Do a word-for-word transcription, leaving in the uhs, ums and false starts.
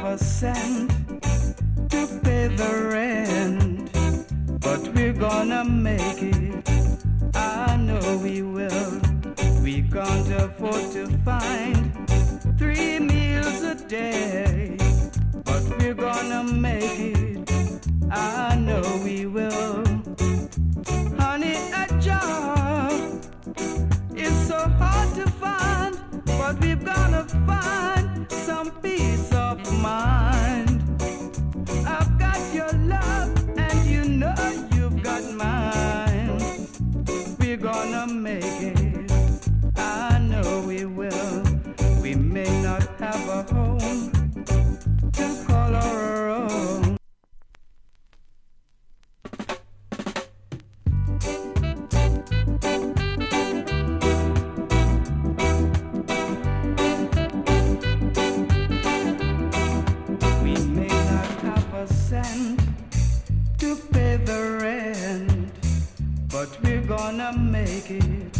a cent to pay the rent, but we're gonna make it. I know we will. We can't afford to find three meals a day, but we're gonna make it. I know we will. Honey, a job is so hard to find, but we've gotta find some peace of mind. I've got your love, and you know you've got mine. We're gonna make it. I know we will. We may not have a home to call our own. We may not have a cent to pay the rent, but we're gonna make it.